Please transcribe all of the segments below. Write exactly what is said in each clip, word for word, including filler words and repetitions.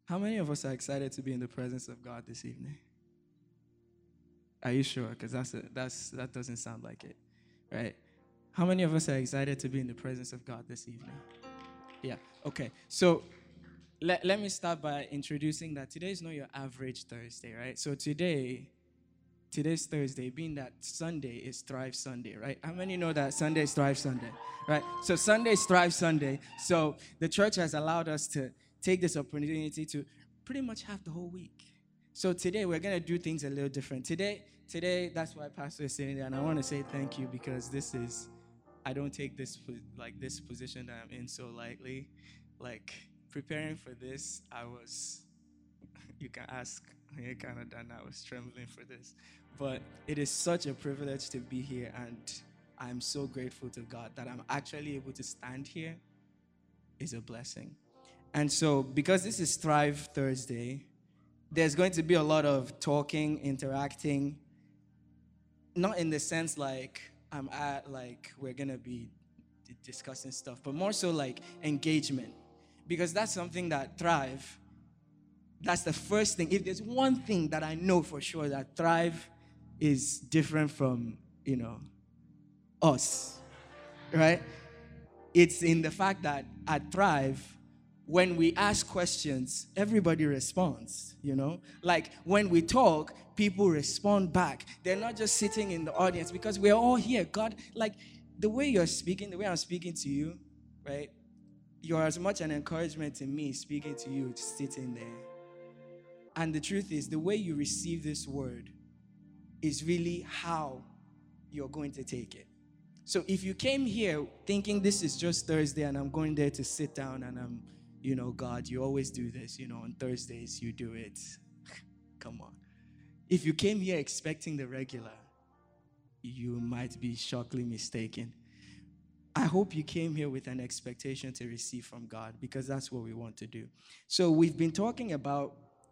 How many of us are excited to be in the presence of God this evening? Are you sure? Because that's a, that's that doesn't sound like it, right? How many of us are excited to be in the presence of God this evening? Yeah. Okay. So let, let me start by introducing that today is not your average Thursday, right? So today, today's Thursday, being that Sunday is Thrive Sunday, right? How many know that Sunday is Thrive Sunday, right? So Sunday is Thrive Sunday. So the church has allowed us to take this opportunity to pretty much have the whole week. So today we're gonna do things a little different. Today, today that's why Pastor is sitting there, and I want to say thank you because this is, I don't take this like this position that I'm in so lightly. Like preparing for this, I was. You can ask Canada, and I was trembling for this, but it is such a privilege to be here, and I'm so grateful to God that I'm actually able to stand here. Is a blessing. And so, because this is Thrive Thursday, there's going to be a lot of talking, interacting, not in the sense like I'm at, like we're going to be d- discussing stuff, but more so like engagement. Because that's something that Thrive, that's the first thing. If there's one thing that I know for sure that Thrive is different from, you know, us, right? It's in the fact that at Thrive, when we ask questions, everybody responds, you know? Like when we talk, people respond back. They're not just sitting in the audience because we're all here. God, like the way you're speaking, the way I'm speaking to you, right? You're as much an encouragement to me speaking to you, sitting there. And the truth is, the way you receive this word is really how you're going to take it. So if you came here thinking this is just Thursday and I'm going there to sit down and I'm, you know, God, you always do this, you know, on Thursdays you do it. Come on. If you came here expecting the regular, you might be shockingly mistaken. I hope you came here with an expectation to receive from God because that's what we want to do. So we've been talking about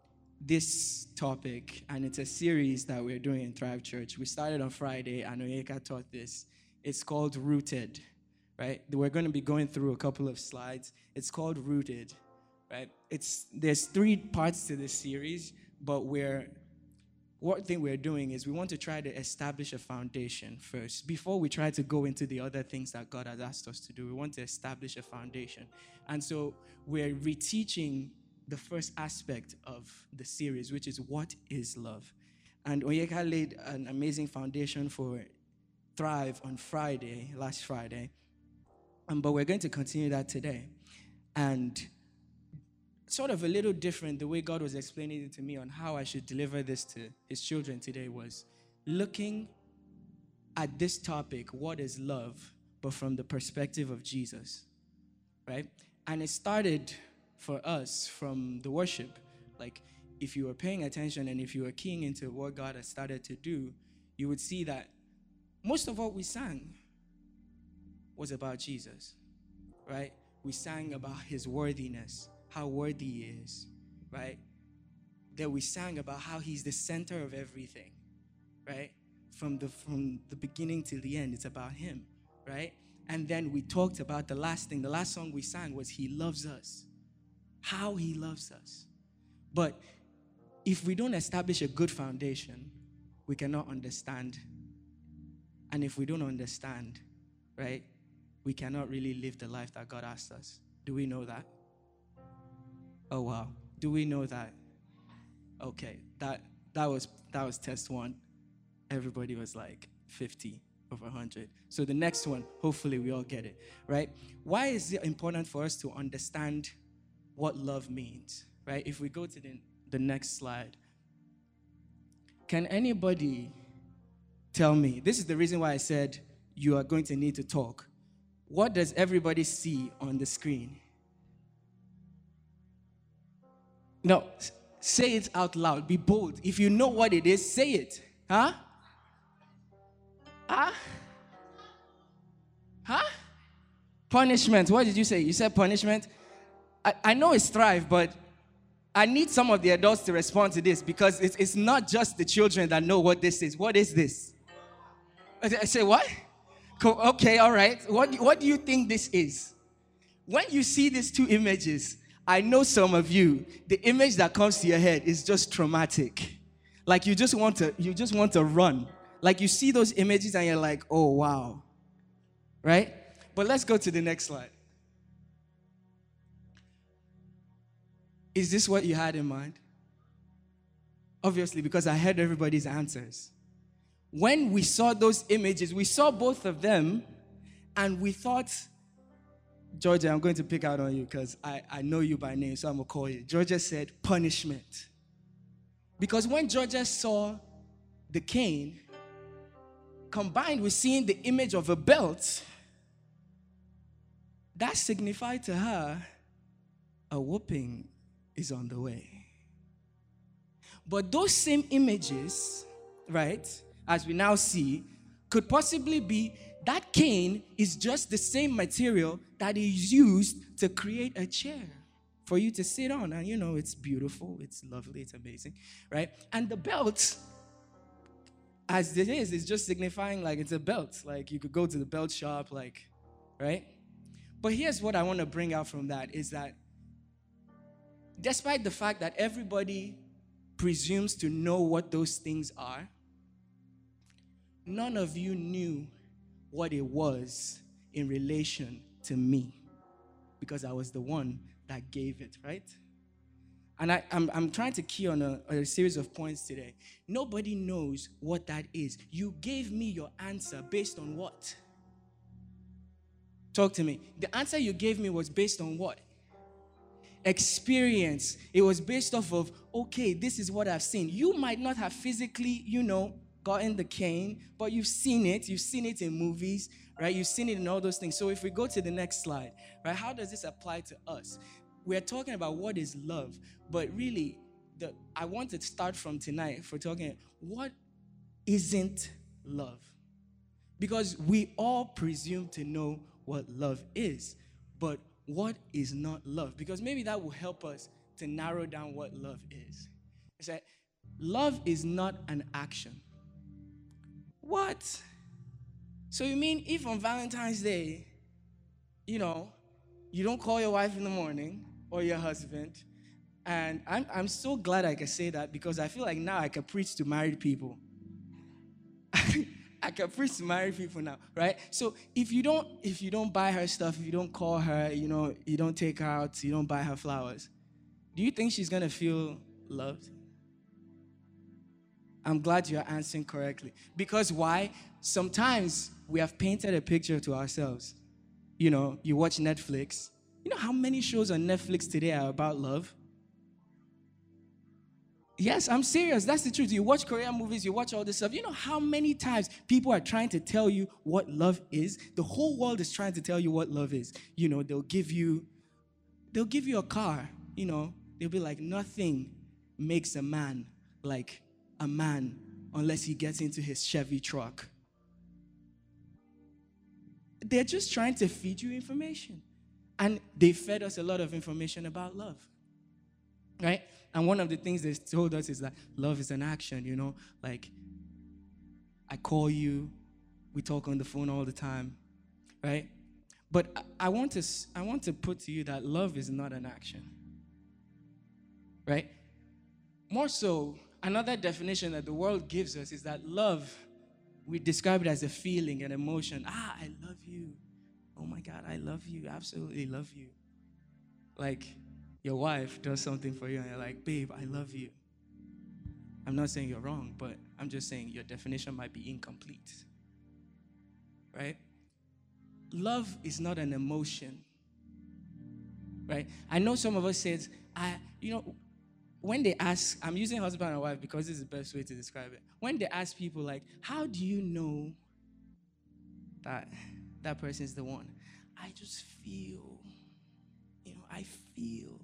this topic, and it's a series that we're doing in Thrive Church. We started on Friday, and Oyeka taught this. It's called Rooted, right? We're going to be going through a couple of slides. It's called Rooted, right? It's there's three parts to this series, but we're what thing we're doing is we want to try to establish a foundation first. Before we try to go into the other things that God has asked us to do, we want to establish a foundation. And so we're reteaching the first aspect of the series, which is what is love. And Oyeka laid an amazing foundation for Thrive on Friday, last Friday. Um, but we're going to continue that today. And sort of a little different, the way God was explaining it to me on how I should deliver this to his children today was looking at this topic, what is love, but from the perspective of Jesus, right? And it started for us from the worship. Like, if you were paying attention and if you were keying into what God has started to do, you would see that most of what we sang was about Jesus, right? We sang about his worthiness, how worthy he is, right? That we sang about how he's the center of everything, right? From the from the beginning to the end, it's about him, right? And then we talked about the last thing. The last song we sang was He Loves Us, how he loves us. But if we don't establish a good foundation, we cannot understand. And if we don't understand, right, we cannot really live the life that God asked us. Do we know that? Oh, wow. Do we know that? Okay, that that was that was test one. Everybody was like fifty over one hundred. So the next one, hopefully we all get it, right? Why is it important for us to understand what love means, right? If we go to the, the next slide. Can anybody tell me, this is the reason why I said you are going to need to talk. What does everybody see on the screen? No, say it out loud. Be bold. If you know what it is, say it. Huh? Huh? Huh? Punishment. What did you say? You said punishment? I, I know it's Thrive, but I need some of the adults to respond to this because it's, it's not just the children that know what this is. What is this? I say, what? Okay, all right. What, what do you think this is? When you see these two images, I know some of you, the image that comes to your head is just traumatic. Like you just want to, you just want to run. Like you see those images and you're like, oh wow. Right? But let's go to the next slide. Is this what you had in mind? Obviously, because I heard everybody's answers. When we saw those images, we saw both of them, and we thought, Georgia, I'm going to pick out on you because I, I know you by name, so I'm going to call you. Georgia said punishment. Because when Georgia saw the cane, combined with seeing the image of a belt, that signified to her a whooping is on the way. But those same images, right, as we now see, could possibly be that cane is just the same material that is used to create a chair for you to sit on. And you know, it's beautiful, it's lovely, it's amazing, right? And the belt, as it is, is just signifying like it's a belt. Like you could go to the belt shop, like, right? But here's what I want to bring out from that is that despite the fact that everybody presumes to know what those things are, none of you knew what it was in relation to me because I was the one that gave it, right? And I, I'm, I'm trying to key on a, a series of points today. Nobody knows what that is. You gave me your answer based on what? Talk to me. The answer you gave me was based on what? Experience. It was based off of, okay, this is what I've seen. You might not have physically, you know, gotten the cane, but you've seen it. You've seen it in movies, right? You've seen it in all those things. So if we go to the next slide, right, how does this apply to us? We're talking about what is love, but really, the I want to start from tonight for talking, what isn't love? Because we all presume to know what love is, but what is not love? Because maybe that will help us to narrow down what love is. It's that love is not an action. What? So you mean if on Valentine's Day, you know, you don't call your wife in the morning or your husband, and I'm, I'm so glad I can say that because I feel like now I can preach to married people. I can preach to married people now, right? So if you don't, if you don't buy her stuff, if you don't call her, you know, you don't take her out, you don't buy her flowers, do you think she's gonna feel loved? I'm glad you're answering correctly. Because why? Sometimes we have painted a picture to ourselves. You know, you watch Netflix. You know how many shows on Netflix today are about love? Yes, I'm serious. That's the truth. You watch Korean movies, you watch all this stuff. You know how many times people are trying to tell you what love is? The whole world is trying to tell you what love is. You know, they'll give you, they'll give you a car. You know, they'll be like, nothing makes a man like a man unless he gets into his Chevy truck. They're just trying to feed you information. And they fed us a lot of information about love. Right? And one of the things they told us is that love is an action, you know? Like, I call you, we talk on the phone all the time, right? But I, I want to, I want to put to you that love is not an action, right? More so, another definition that the world gives us is that love, we describe it as a feeling, an emotion. Ah, I love you. Oh my God, I love you. Absolutely love you. Like, your wife does something for you and you're like, babe, I love you. I'm not saying you're wrong, but I'm just saying your definition might be incomplete. Right? Love is not an emotion. Right? I know some of us said, I, you know, when they ask, I'm using husband and wife because this is the best way to describe it. When they ask people like, how do you know that that person is the one? I just feel, you know, I feel.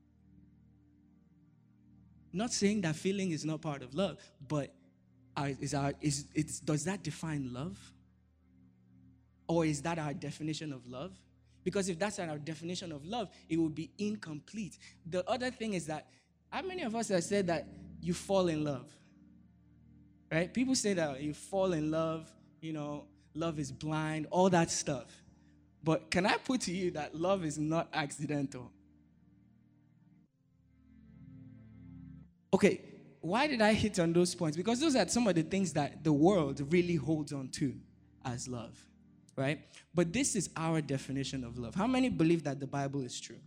Not saying that feeling is not part of love, but our, is our, is, it's, does that define love? Or is that our definition of love? Because if that's our definition of love, it would be incomplete. The other thing is that, how many of us have said that you fall in love? Right? People say that you fall in love, you know, love is blind, all that stuff. But can I put to you that love is not accidental? Okay, why did I hit on those points? Because those are some of the things that the world really holds on to as love, right? But this is our definition of love. How many believe that the Bible is true?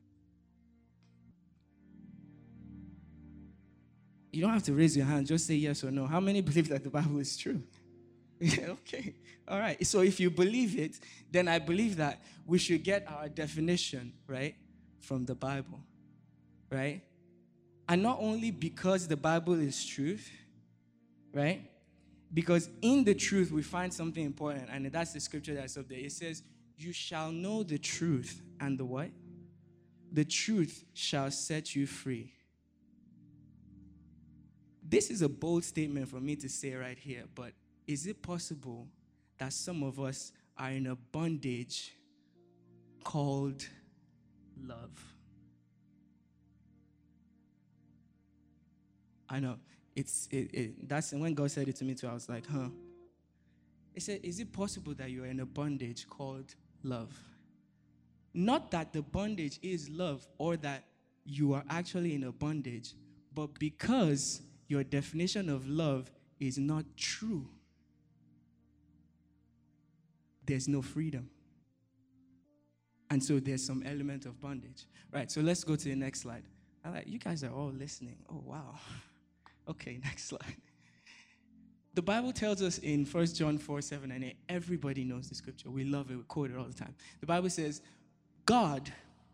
You don't have to raise your hand, just say yes or no. How many believe that the Bible is true? Okay, all right. So if you believe it, then I believe that we should get our definition, right, from the Bible, right? And not only because the Bible is truth, right? Because in the truth we find something important, and that's the scripture that's up there. It says, you shall know the truth, and the what? The truth shall set you free. This is a bold statement for me to say right here, but is it possible that some of us are in a bondage called love? I know. It's it, it, that's when God said it to me too. I was like, huh. He said, is it possible that you are in a bondage called love? Not that the bondage is love or that you are actually in a bondage, but because your definition of love is not true, there's no freedom. And so there's some element of bondage. Right, so let's go to the next slide. I like, you guys are all listening. Oh, wow. Okay, next slide. The Bible tells us in First John four, seven, and eight, everybody knows the scripture. We love it. We quote it all the time. The Bible says, God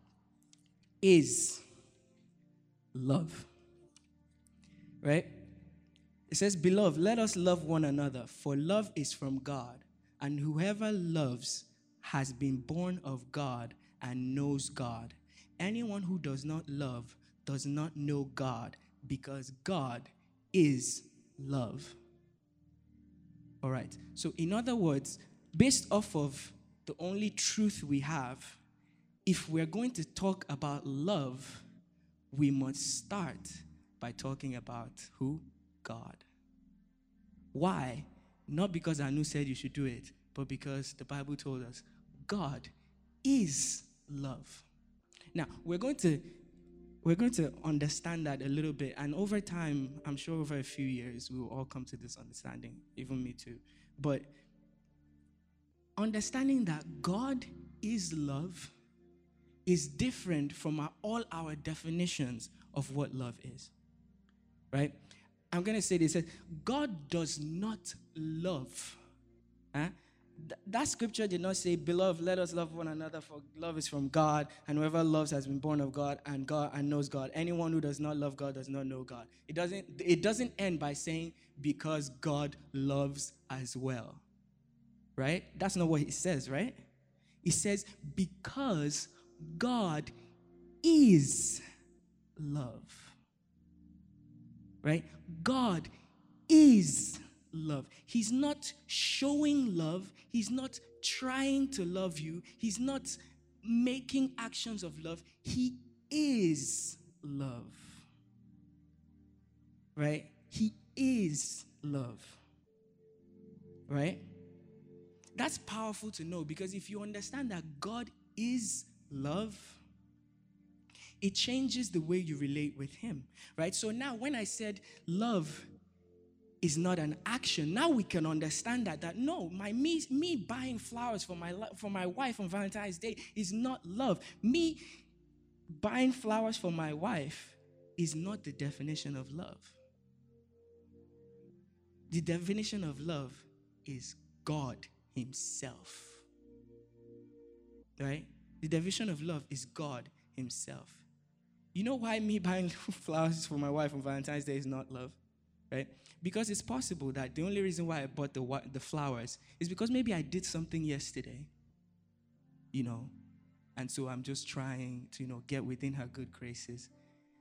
is love. Right? It says, beloved, let us love one another, for love is from God, and whoever loves has been born of God and knows God. Anyone who does not love does not know God, because God is love. All right. So in other words, based off of the only truth we have, if we're going to talk about love, we must start by talking about who? God. Why? Not because Anu said you should do it, but because the Bible told us God is love. Now, we're going to we're going to understand that a little bit, and over time, I'm sure over a few years, we will all come to this understanding, even me too. But understanding that God is love is different from our, all our definitions of what love is, right? I'm going to say this. God does not love. Huh? Th- that scripture did not say, beloved, let us love one another, for love is from God, and whoever loves has been born of God and God and knows God. Anyone who does not love God does not know God. It doesn't, it doesn't end by saying, because God loves as well. Right? That's not what it says, right? It says, because God is love. Right? God is love. He's not showing love. He's not trying to love you. He's not making actions of love. He is love. Right? He is love. Right? That's powerful to know, because if you understand that God is love, it changes the way you relate with him, right? So now when I said love is not an action, now we can understand that, that no, my me, me buying flowers for my, for my wife on Valentine's Day is not love. Me buying flowers for my wife is not the definition of love. The definition of love is God himself, right? The definition of love is God himself. You know why me buying flowers for my wife on Valentine's Day is not love, right? Because it's possible that the only reason why I bought the the flowers is because maybe I did something yesterday, you know, and so I'm just trying to, you know, get within her good graces.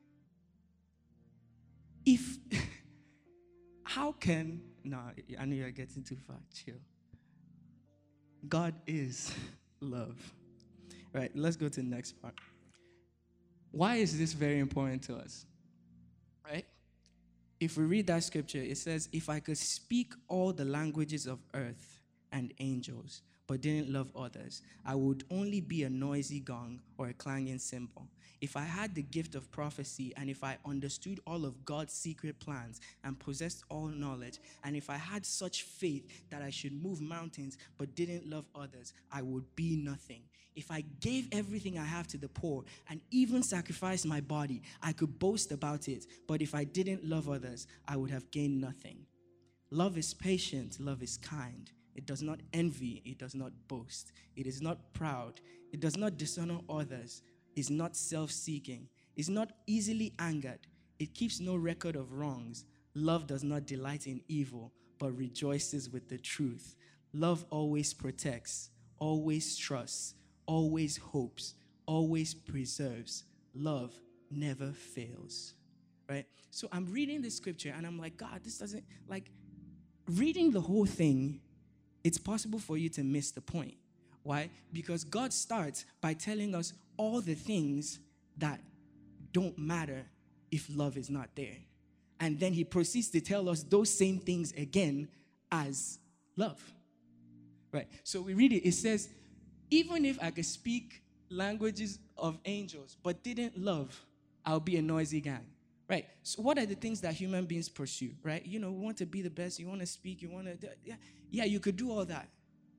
If, how can, no, I know you're getting too far, chill. God is love. Right, let's go to the next part. Why is this very important to us? Right? If we read that scripture, it says, if I could speak all the languages of earth and angels, but didn't love others, I would only be a noisy gong or a clanging cymbal. If I had the gift of prophecy, and if I understood all of God's secret plans and possessed all knowledge, and if I had such faith that I should move mountains but didn't love others, I would be nothing. If I gave everything I have to the poor and even sacrificed my body, I could boast about it. But if I didn't love others, I would have gained nothing. Love is patient. Love is kind. It does not envy. It does not boast. It is not proud. It does not dishonor others. Is not self-seeking, is not easily angered. It keeps no record of wrongs. Love does not delight in evil, but rejoices with the truth. Love always protects, always trusts, always hopes, always preserves. Love never fails, right? So I'm reading this scripture and I'm like, God, this doesn't, like, reading the whole thing, it's possible for you to miss the point. Why? Because God starts by telling us all the things that don't matter if love is not there. And then he proceeds to tell us those same things again as love. Right? So we read it. It says, even if I could speak languages of angels but didn't love, I'll be a noisy gang. Right? So what are the things that human beings pursue? Right? You know, we want to be the best. You want to speak. You want to, yeah, yeah, you could do all that.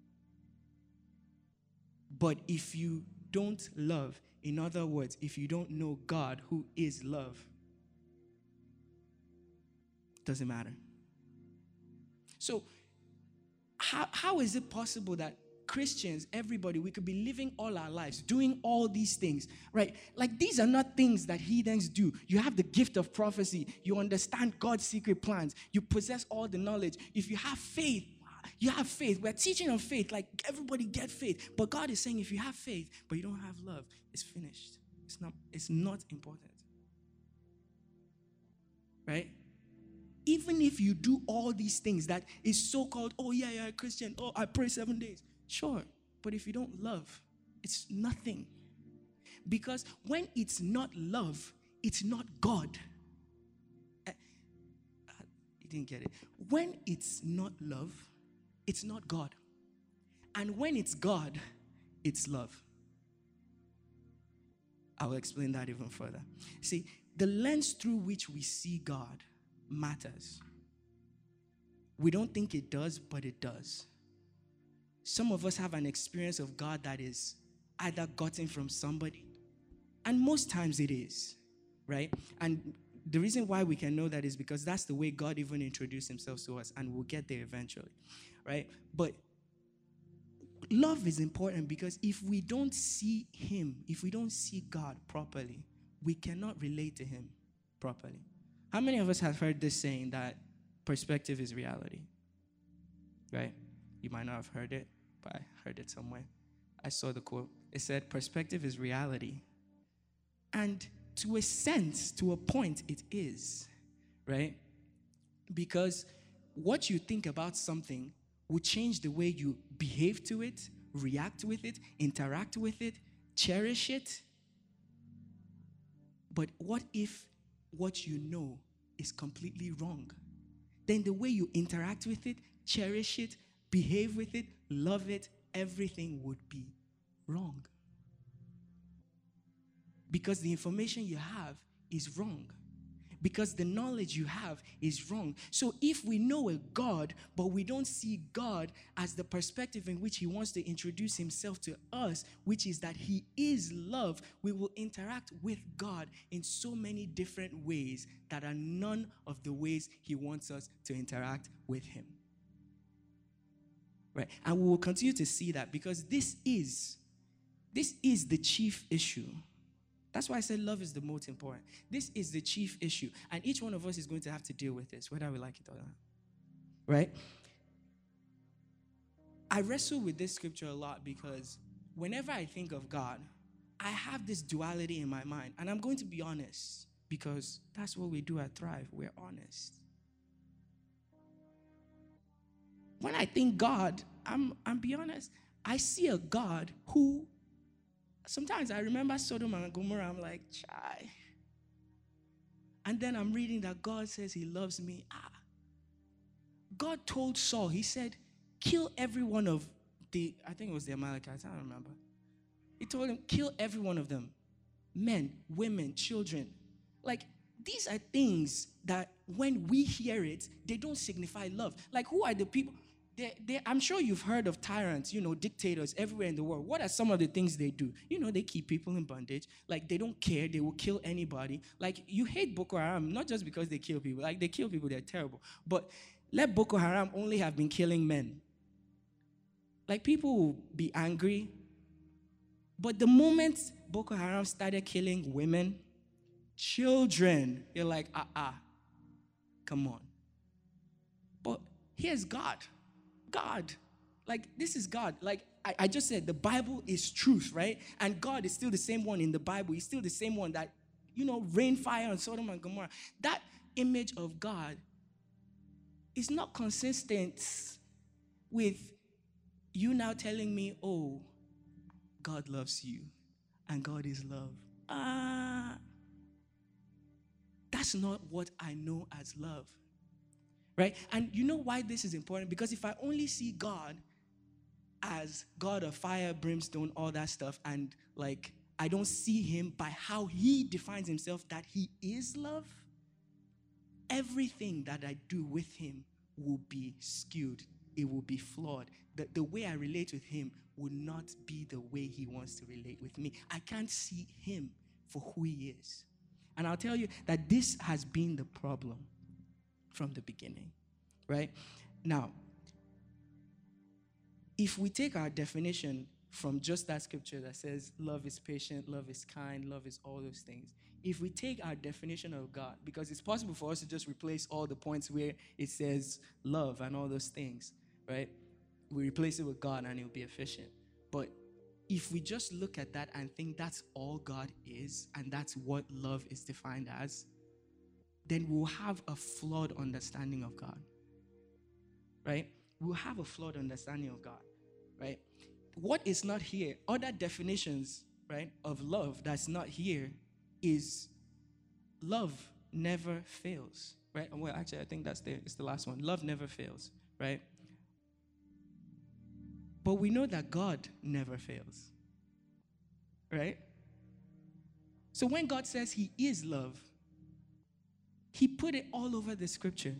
But if you don't love, in other words, if you don't know God who is love, it doesn't matter. So how, how is it possible that Christians, everybody, we could be living all our lives, doing all these things, right? Like, these are not things that heathens do. You have the gift of prophecy. You understand God's secret plans. You possess all the knowledge. If you have faith, you have faith. We're teaching on faith. Like, everybody get faith. But God is saying if you have faith, but you don't have love, it's finished. It's not, it's not important. Right? Even if you do all these things that is so-called, oh, yeah, yeah, Christian. Oh, I pray seven days. Sure. But if you don't love, it's nothing. Because when it's not love, it's not God. Uh, uh, you didn't get it. When it's not love, it's not God. And when it's God, it's love. I will explain that even further. See, the lens through which we see God matters. We don't think it does, but it does. Some of us have an experience of God that is either gotten from somebody, and most times it is, right? And the reason why we can know that is because that's the way God even introduced himself to us, and we'll get there eventually, right? But love is important because if we don't see him, if we don't see God properly, we cannot relate to him properly. How many of us have heard this saying that perspective is reality? Right? You might not have heard it, but I heard it somewhere. I saw the quote. It said, perspective is reality. And to a sense, to a point, it is, right? Because what you think about something will change the way you behave to it, react with it, interact with it, cherish it. But what if what you know is completely wrong? Then the way you interact with it, cherish it, behave with it, love it, everything would be wrong. Because the information you have is wrong. Because the knowledge you have is wrong. So if we know a God, but we don't see God as the perspective in which he wants to introduce himself to us, which is that he is love, we will interact with God in so many different ways that are none of the ways he wants us to interact with him. Right? And we will continue to see that because this is, this is the chief issue. That's why I said love is the most important. This is the chief issue. And each one of us is going to have to deal with this, whether we like it or not. Right? I wrestle with this scripture a lot because whenever I think of God, I have this duality in my mind. And I'm going to be honest because that's what we do at Thrive. We're honest. When I think God, I'm, I'm be honest, I see a God who sometimes I remember Sodom and Gomorrah, I'm like, chai. And then I'm reading that God says he loves me. Ah. God told Saul, he said, kill every one of the, I think it was the Amalekites, I don't remember. He told him, kill every one of them. men, women, children. Like, these are things that when we hear it, they don't signify love. Like, who are the people? They, they, I'm sure you've heard of tyrants, you know, dictators everywhere in the world. What are some of the things they do? You know, they keep people in bondage. Like, they don't care. They will kill anybody. Like, you hate Boko Haram, not just because they kill people. Like, they kill people, they're terrible. But let Boko Haram only have been killing men. Like, people will be angry. But the moment Boko Haram started killing women, children, you're like, ah-ah, come on. But here's God. God. Like, this is God. Like, I, I just said, the Bible is truth, right? And God is still the same one in the Bible. He's still the same one that, you know, rained fire on Sodom and Gomorrah. That image of God is not consistent with you now telling me, oh, God loves you and God is love. Ah, uh, that's not what I know as love. Right? And you know why this is important? Because if I only see God as God of fire, brimstone, all that stuff, and like I don't see him by how he defines himself that he is love, everything that I do with him will be skewed. It will be flawed. The, the way I relate with him will not be the way he wants to relate with me. I can't see him for who he is. And I'll tell you that this has been the problem from the beginning, right? Now, if we take our definition from just that scripture that says love is patient, love is kind, love is all those things, if we take our definition of God, because it's possible for us to just replace all the points where it says love and all those things, right? We replace it with God and it'll be efficient. But if we just look at that and think that's all God is and that's what love is defined as, then we'll have a flawed understanding of God, right? We'll have a flawed understanding of God, right? What is not here, other definitions, right, of love that's not here is love never fails, right? Well, actually, I think that's the, it's the last one. Love never fails, right? But we know that God never fails, right? So when God says he is love, he put it all over the scripture.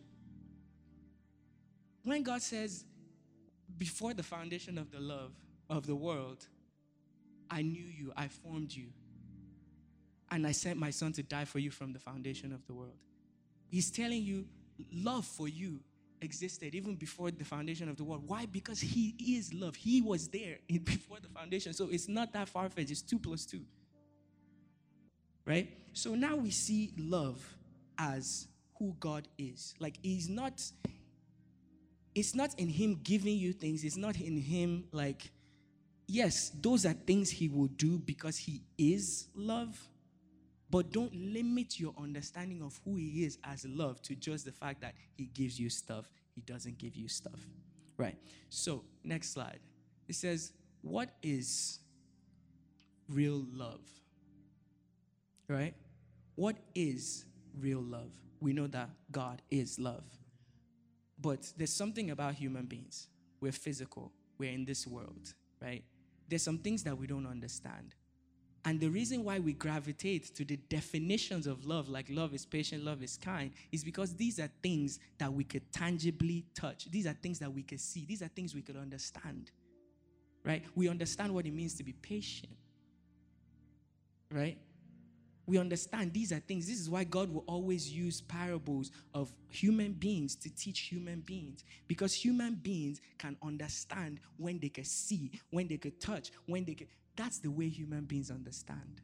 When God says, before the foundation of the love of the world, I knew you, I formed you, and I sent my son to die for you from the foundation of the world. He's telling you love for you existed even before the foundation of the world. Why? Because he is love. He was there before the foundation. So it's not that far-fetched. It's two plus two. Right? So now we see love as who God is. Like, he's not, it's not in him giving you things. It's not in him, like, yes, those are things he will do because he is love. But don't limit your understanding of who he is as love to just the fact that he gives you stuff. He doesn't give you stuff. Right. So, next slide. It says, what is real love? Right? What is real love? We know that God is love. But there's something about human beings. We're physical. We're in this world. Right? There's some things that we don't understand. And the reason why we gravitate to the definitions of love, like love is patient, love is kind, is because these are things that we could tangibly touch. These are things that we could see. These are things we could understand, right? We understand what it means to be patient, right? We understand these are things. This is why God will always use parables of human beings to teach human beings. Because human beings can understand when they can see, when they can touch, when they can... That's the way human beings understand.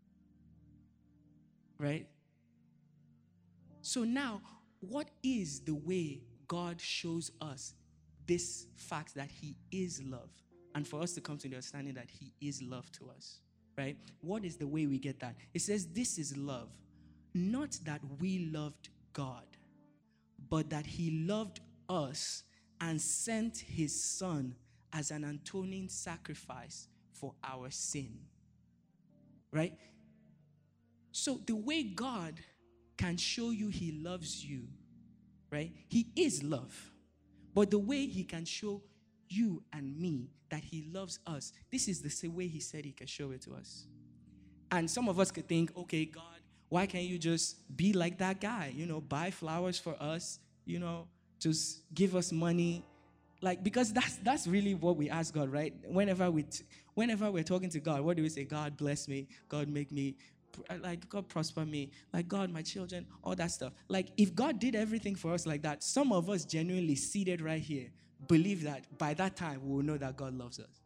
Right? So now, what is the way God shows us this fact that he is love? And for us to come to the understanding that he is love to us. Right? What is the way we get that? It says, this is love. Not that we loved God, but that he loved us and sent his son as an atoning sacrifice for our sin. Right? So the way God can show you he loves you, right? He is love. But the way he can show you and me that he loves us, this is the same way he said he can show it to us. And some of us could think, okay, God, why can't you just be like that guy? You know, buy flowers for us, you know, just give us money. Like, because that's that's really what we ask God, right? Whenever we t- whenever we're talking to God, what do we say? God bless me, God make me, like, God prosper me, like, God, my children, all that stuff. Like, if God did everything for us like that, some of us genuinely seated right here believe that by that time we will know that God loves us.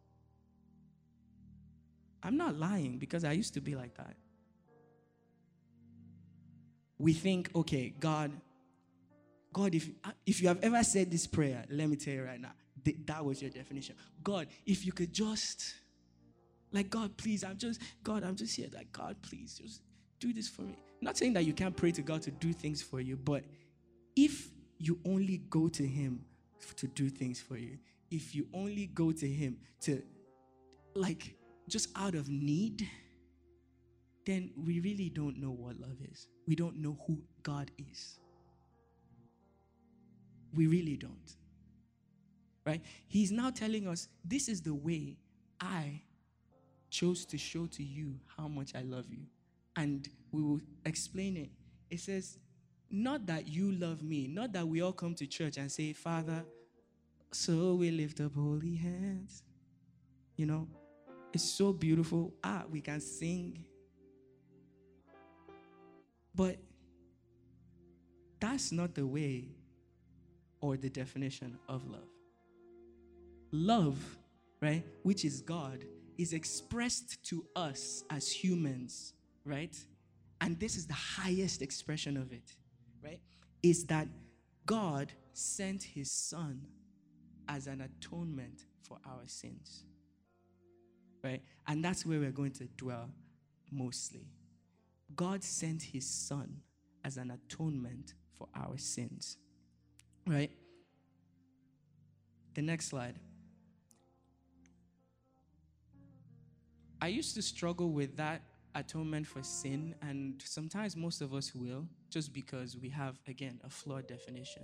I'm not lying, because I used to be like that. We think, okay, God, God, if if you have ever said this prayer, let me tell you right now, th- that was your definition. God, if you could just, like, God, please, I'm just, God, I'm just here. Like, God, please, just do this for me. Not saying that you can't pray to God to do things for you, but if you only go to Him to do things for you, if you only go to Him to, like, just out of need, then we really don't know what love is. We don't know who God is. We really don't. Right? He's now telling us, this is the way I chose to show to you how much I love you. And we will explain it. It says, not that you love me, not that we all come to church and say, Father, so we lift up holy hands. You know, it's so beautiful. Ah, we can sing. But that's not the way or the definition of love. Love, right, which is God, is expressed to us as humans, right? And this is the highest expression of it, right? Is that God sent His Son as an atonement for our sins, right? And that's where we're going to dwell mostly. God sent His Son as an atonement for our sins, right? The next slide. I used to struggle with that atonement for sin, and sometimes most of us will, just because we have, again, a flawed definition.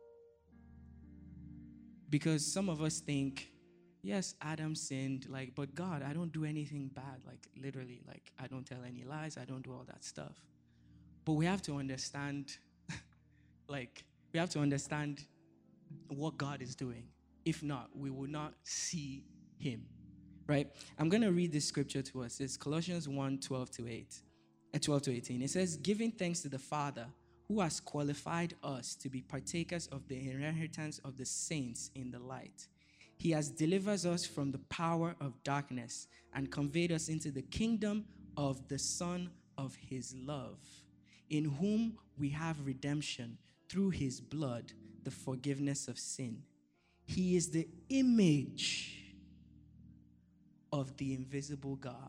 Because some of us think, yes, Adam sinned, like, but God, I don't do anything bad, like, literally, like, I don't tell any lies, I don't do all that stuff. But we have to understand, like, we have to understand what God is doing. If not, we will not see Him. Right? I'm going to read this scripture to us. It's Colossians one, twelve to eight, uh, twelve to eighteen. It says, giving thanks to the Father who has qualified us to be partakers of the inheritance of the saints in the light. He has delivered us from the power of darkness and conveyed us into the kingdom of the Son of His love, in whom we have redemption through His blood, the forgiveness of sin. He is the image of the invisible God,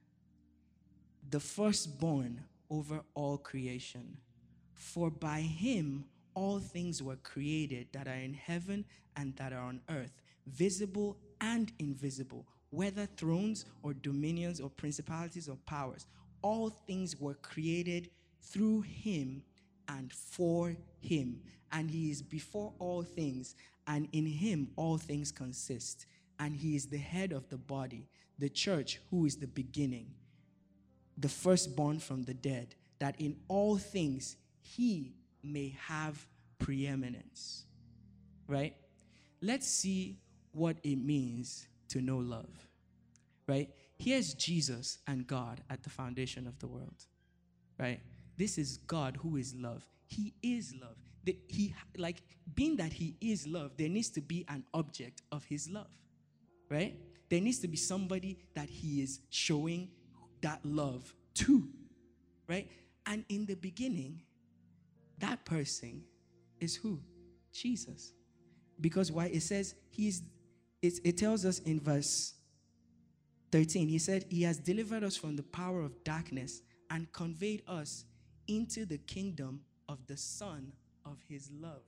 the firstborn over all creation. For by Him all things were created that are in heaven and that are on earth, visible and invisible, whether thrones or dominions or principalities or powers. All things were created through Him and for Him. And He is before all things, and in Him all things consist. And He is the head of the body, the church, who is the beginning, the firstborn from the dead, that in all things He may have preeminence. Right? Let's see what it means to know love. Right? Here's Jesus and God at the foundation of the world. Right? This is God who is love. He is love. The, he, like, being that He is love, there needs to be an object of His love. Right? There needs to be somebody that He is showing that love to. Right? And in the beginning, that person is who? Jesus. Because why? It says He's, it, it tells us in verse thirteen, He said, He has delivered us from the power of darkness and conveyed us into the kingdom of the Son of His love.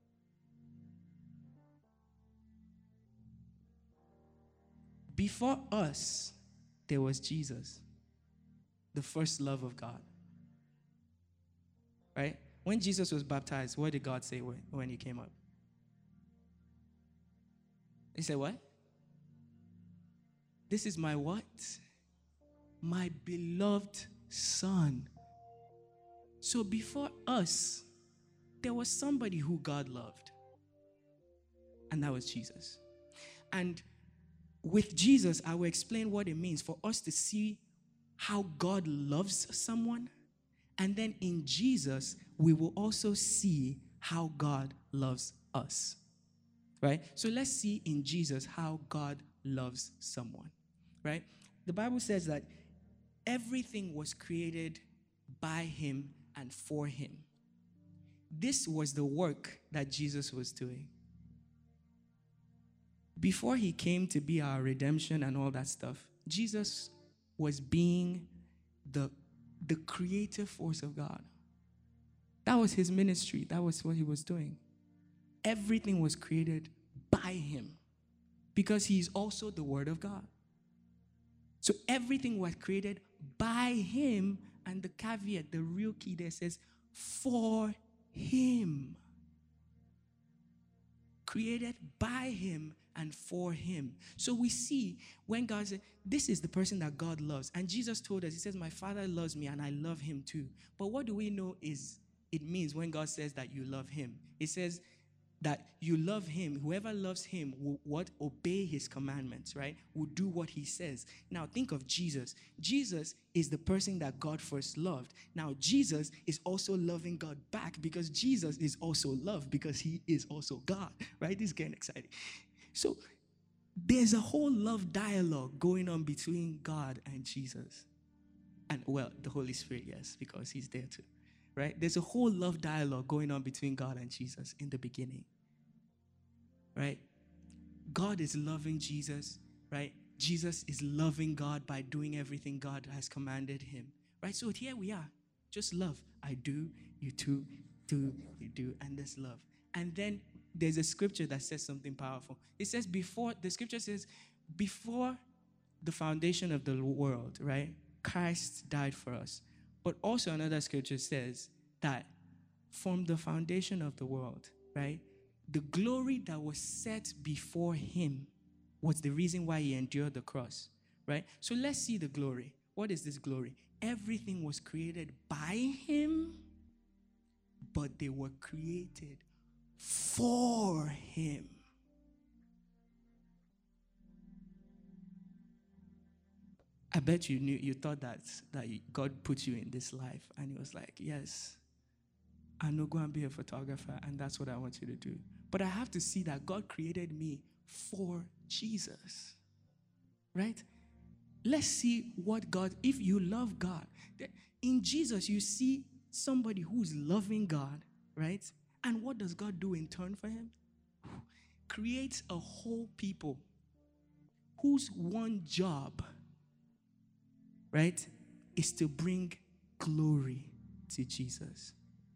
Before us, there was Jesus, the first love of God. Right? When Jesus was baptized, what did God say when, when He came up? He said, what? This is my what? my beloved Son. So before us, there was somebody who God loved. And that was Jesus. And with Jesus, I will explain what it means for us to see how God loves someone. And then in Jesus, we will also see how God loves us. Right? So let's see in Jesus how God loves someone. Right? The Bible says that everything was created by him and for him. This was the work that Jesus was doing. Before he came to be our redemption and all that stuff, Jesus was being the, the creative force of God. That was his ministry. That was what he was doing. Everything was created by him because he is also the Word of God. So everything was created by him, and the caveat, the real key there says, for him. Created by him and for him. So we see when God said, this is the person that God loves. And Jesus told us, he says, my Father loves me and I love him too. But what do we know is it means when God says that you love him? It says that you love him. Whoever loves him will what? Obey his commandments, right? Will do what he says. Now think of Jesus. Jesus is the person that God first loved. Now Jesus is also loving God back because Jesus is also love because he is also God, right? This is getting exciting. So there's a whole love dialogue going on between God and Jesus. And well, the Holy Spirit, yes, because he's there too, right? There's a whole love dialogue going on between God and Jesus in the beginning, right? God is loving Jesus, right? Jesus is loving God by doing everything God has commanded him, right? So here we are, just love. I do, you too, do, you do, and there's love. And then there's a scripture that says something powerful. It says before, the scripture says, before the foundation of the world, right? Christ died for us. But also another scripture says that from the foundation of the world, right? The glory that was set before him was the reason why he endured the cross, right? So let's see the glory. What is this glory? Everything was created by him, but they were created for him. I bet you knew, you thought that, that God put you in this life, and he was like, yes, I'm not going to be a photographer, and that's what I want you to do. But I have to see that God created me for Jesus, right? Let's see what God, if you love God, in Jesus you see somebody who's loving God, right? And what does God do in turn for him? Creates a whole people whose one job, right, is to bring glory to Jesus.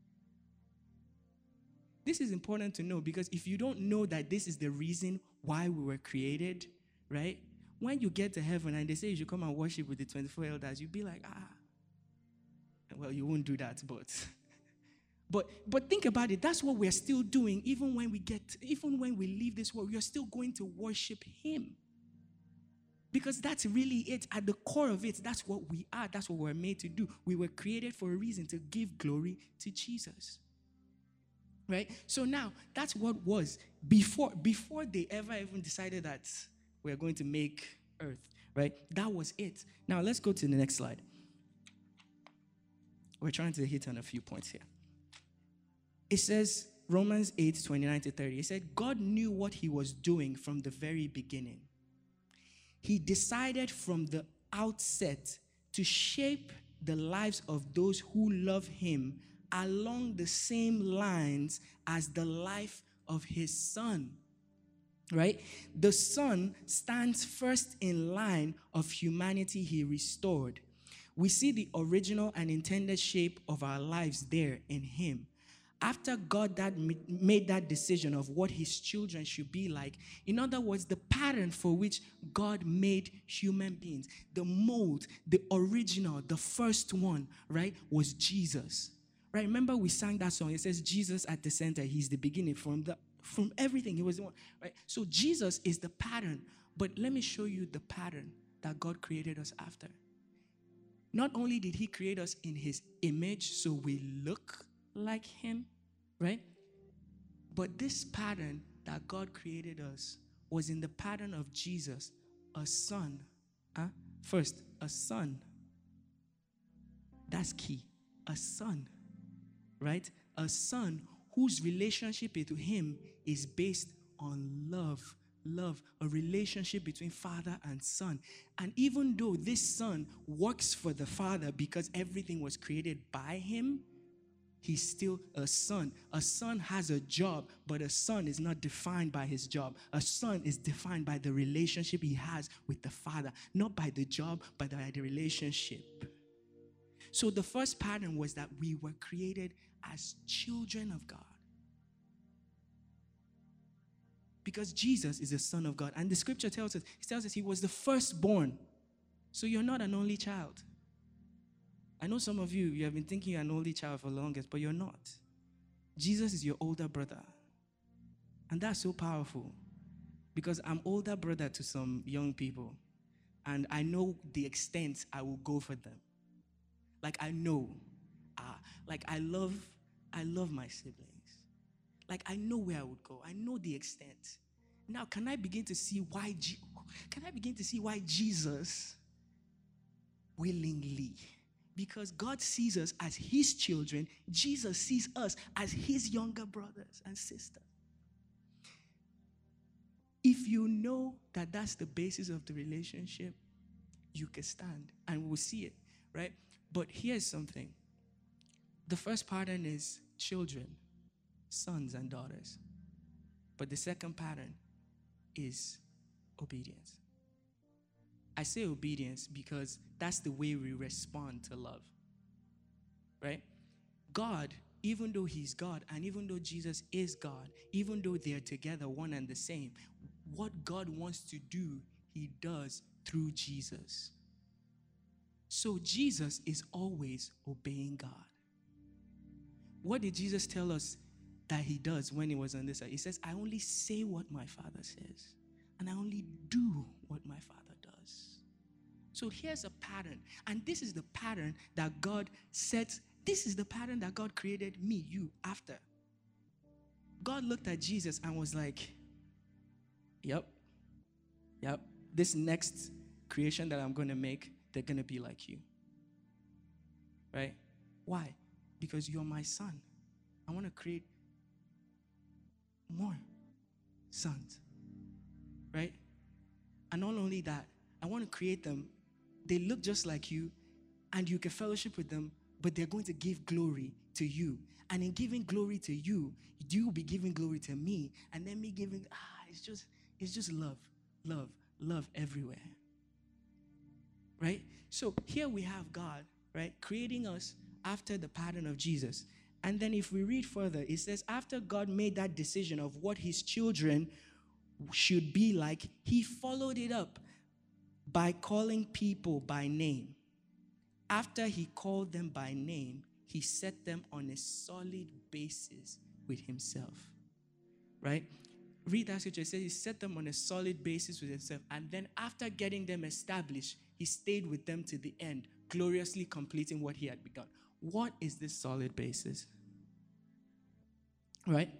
This is important to know because if you don't know that this is the reason why we were created, right, when you get to heaven and they say you should come and worship with the twenty-four elders, you'll be like, ah, well, you won't do that, but... But but think about it. That's what we're still doing. Even when we get, even when we leave this world, we are still going to worship him. Because that's really it. At the core of it, that's what we are. That's what we're made to do. We were created for a reason, to give glory to Jesus. Right? So now, that's what was before, before they ever even decided that we're going to make earth. Right? That was it. Now, let's go to the next slide. We're trying to hit on a few points here. It says, Romans eight, twenty-nine to thirty, it said, God knew what he was doing from the very beginning. He decided from the outset to shape the lives of those who love him along the same lines as the life of his Son. Right? The Son stands first in line of humanity he restored. We see the original and intended shape of our lives there in him. After God that made that decision of what his children should be like, in other words, the pattern for which God made human beings, the mold, the original, the first one, right, was Jesus. Right? Remember we sang that song. It says Jesus at the center. He's the beginning from the from everything. He was the one, right? So Jesus is the pattern. But let me show you the pattern that God created us after. Not only did he create us in his image so we look like him, right? But this pattern that God created us was in the pattern of Jesus, a son. Huh? First, a son. That's key. A son, right? A son whose relationship to him is based on love. Love, a relationship between father and son. And even though this son works for the father because everything was created by him, he's still a son. A son has a job, but a son is not defined by his job. A son is defined by the relationship he has with the father, not by the job, but by the relationship. So the first pattern was that we were created as children of God. Because Jesus is the Son of God. And the scripture tells us, it tells us he was the firstborn. So you're not an only child. I know some of you, you have been thinking you're an only child for the longest, but you're not. Jesus is your older brother. And that's so powerful. Because I'm older brother to some young people. And I know the extent I will go for them. Like I know. Uh, like I love, I love my siblings. Like, I know where I would go. I know the extent. Now, can I begin to see why, Je- can I begin to see why Jesus willingly? Because God sees us as his children. Jesus sees us as his younger brothers and sisters. If you know that that's the basis of the relationship, you can stand and we'll see it, right? But here's something. The first pattern is children. Sons and daughters. But the second pattern is obedience. I say obedience because that's the way we respond to love. Right? God, even though he's God, and even though Jesus is God, even though they're together one and the same, what God wants to do, he does through Jesus. So Jesus is always obeying God. What did Jesus tell us that he does when he was on this side? He says, I only say what my Father says, and I only do what my Father does. So here's a pattern, and this is the pattern that God sets. This is the pattern that God created me, you, after. God looked at Jesus and was like, yep, yep, this next creation that I'm going to make, they're going to be like you. Right? Why? Because you're my son. I want to create more sons, right? And not only that, I want to create them. They look just like you, and you can fellowship with them, but they're going to give glory to you. And in giving glory to you, you will be giving glory to me, and then me giving, ah, it's just, it's just love, love, love everywhere, right? So here we have God, right, creating us after the pattern of Jesus. And then if we read further, it says, after God made that decision of what his children should be like, he followed it up by calling people by name. After he called them by name, he set them on a solid basis with himself. Right? Read that scripture. It says he set them on a solid basis with himself. And then after getting them established, he stayed with them to the end, gloriously completing what he had begun. What is this solid basis? Right?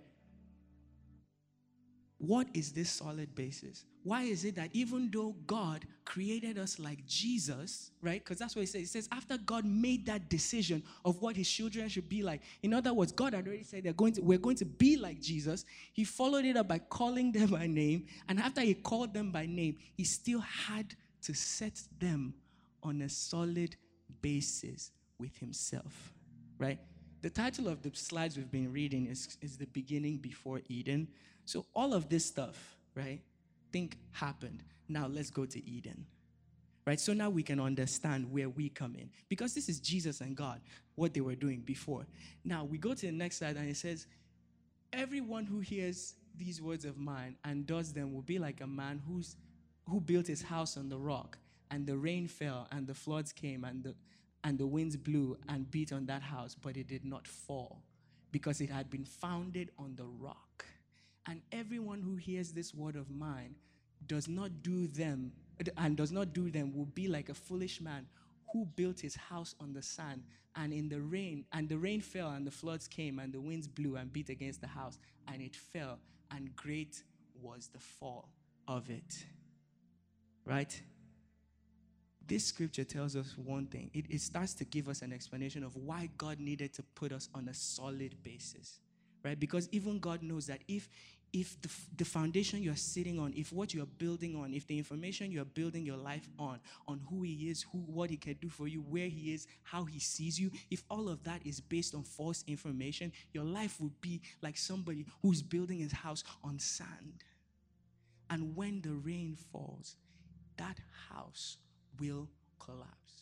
What is this solid basis? Why is it that even though God created us like Jesus, right? Because that's what it says. It says after God made that decision of what his children should be like. In other words, God had already said they're going to, we're going to be like Jesus. He followed it up by calling them by name. And after he called them by name, he still had to set them on a solid basis with himself, right? The title of the slides we've been reading is, is The Beginning Before Eden. So all of this stuff, right, think happened. Now let's go to Eden, right? So now we can understand where we come in. Because this is Jesus and God, what they were doing before. Now we go to the next slide and it says, everyone who hears these words of mine and does them will be like a man who's, who built his house on the rock. And the rain fell, and the floods came, and the, and the winds blew and beat on that house, but it did not fall, because it had been founded on the rock. And everyone who hears this word of mine does not do them, and does not do them will be like a foolish man who built his house on the sand, and in the rain, and the rain fell, and the floods came, and the winds blew and beat against the house, and it fell, and great was the fall of it. Right? This scripture tells us one thing. It, it starts to give us an explanation of why God needed to put us on a solid basis. Right? Because even God knows that if if the, the foundation you're sitting on, if what you're building on, if the information you're building your life on, on who he is, who what he can do for you, where he is, how he sees you, if all of that is based on false information, your life will be like somebody who's building his house on sand. And when the rain falls, that house will collapse.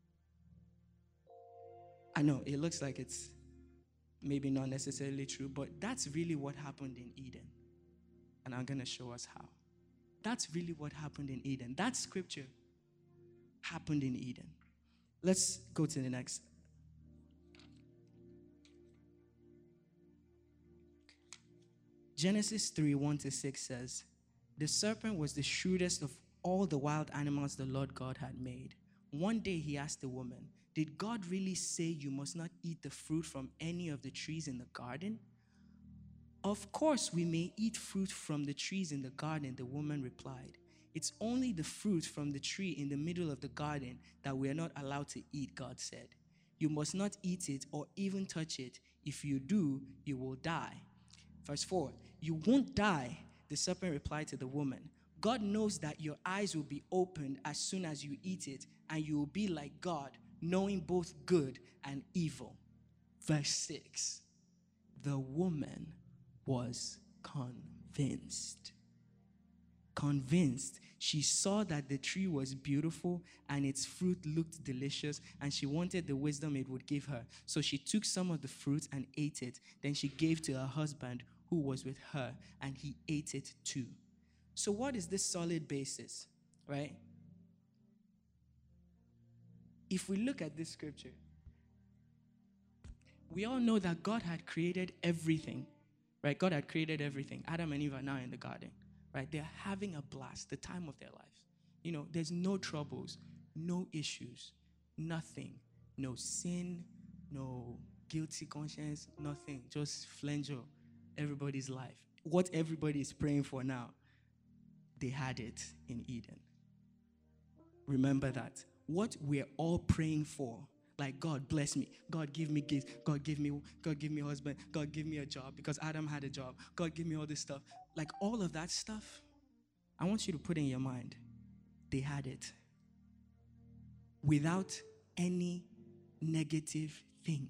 I know it looks like it's maybe not necessarily true, but that's really what happened in Eden. And I'm going to show us how. That's really what happened in Eden. That scripture happened in Eden. Let's go to the next. Genesis three, one to six says, the serpent was the shrewdest of all the wild animals the Lord God had made. One day he asked the woman, did God really say you must not eat the fruit from any of the trees in the garden? Of course we may eat fruit from the trees in the garden, the woman replied. It's only the fruit from the tree in the middle of the garden that we are not allowed to eat, God said. You must not eat it or even touch it. If you do, you will die. Verse four, you won't die, the serpent replied to the woman. God knows that your eyes will be opened as soon as you eat it, and you will be like God, knowing both good and evil. Verse six, the woman was convinced. Convinced. She saw that the tree was beautiful and its fruit looked delicious, and she wanted the wisdom it would give her. So she took some of the fruit and ate it. Then she gave to her husband who was with her, and he ate it too. So what is this solid basis, right? If we look at this scripture, we all know that God had created everything, right? God had created everything. Adam and Eve are now in the garden, right? They're having a blast, the time of their lives. You know, there's no troubles, no issues, nothing, no sin, no guilty conscience, nothing, just flanger everybody's life. What everybody is praying for now, they had it in Eden. Remember that. What we're all praying for, like God bless me, God give me gifts, God give me, God give me a husband, God give me a job because Adam had a job, God give me all this stuff. Like all of that stuff, I want you to put in your mind, they had it without any negative thing.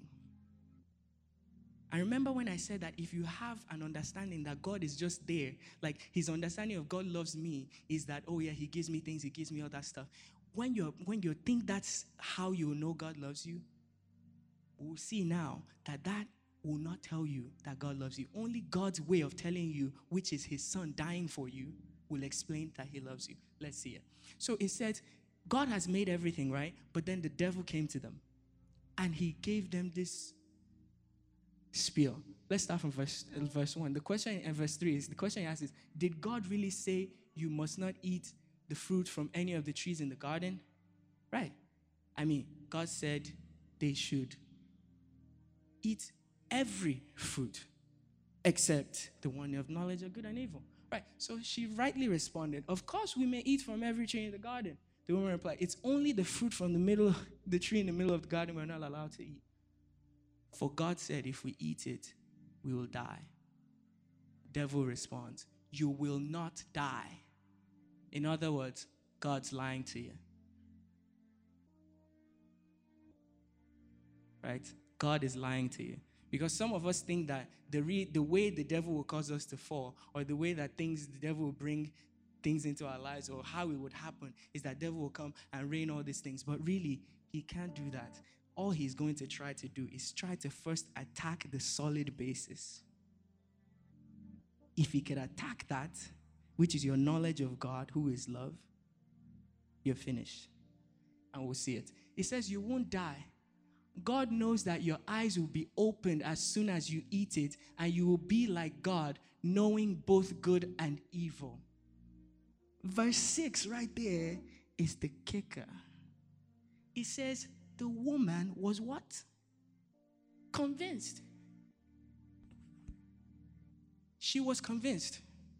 I remember when I said that if you have an understanding that God is just there, like his understanding of God loves me is that, oh yeah, he gives me things, he gives me all that stuff. When you when you think that's how you know God loves you, we'll see now that that will not tell you that God loves you. Only God's way of telling you, which is his son dying for you, will explain that he loves you. Let's see it. So it said, God has made everything, right? But then the devil came to them and he gave them this spiel. Let's start from verse, uh, verse one. The question in verse three is, the question he asks is, did God really say you must not eat the fruit from any of the trees in the garden? Right. I mean, God said they should eat every fruit except the one of knowledge of good and evil. Right. So she rightly responded, of course we may eat from every tree in the garden. The woman replied, it's only the fruit from the middle, the tree in the middle of the garden we're not allowed to eat. For God said if we eat it, we will die. Devil responds, you will not die. In other words, God's lying to you. Right? God is lying to you. Because some of us think that the re- the way the devil will cause us to fall, or the way that things the devil will bring things into our lives, or how it would happen, is that devil will come and rain all these things. But really, he can't do that. All he's going to try to do is try to first attack the solid basis. If he can attack that, which is your knowledge of God, who is love, you're finished. And we'll see it. It says you won't die. God knows that your eyes will be opened as soon as you eat it, and you will be like God, knowing both good and evil. Verse six right there is the kicker. It says the woman was what? Convinced. She was convinced.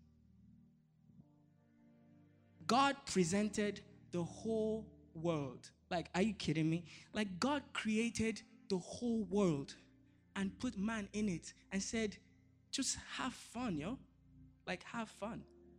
God presented the whole world. Like, are you kidding me? Like, God created the whole world and put man in it and said, just have fun, yo. Like, have fun.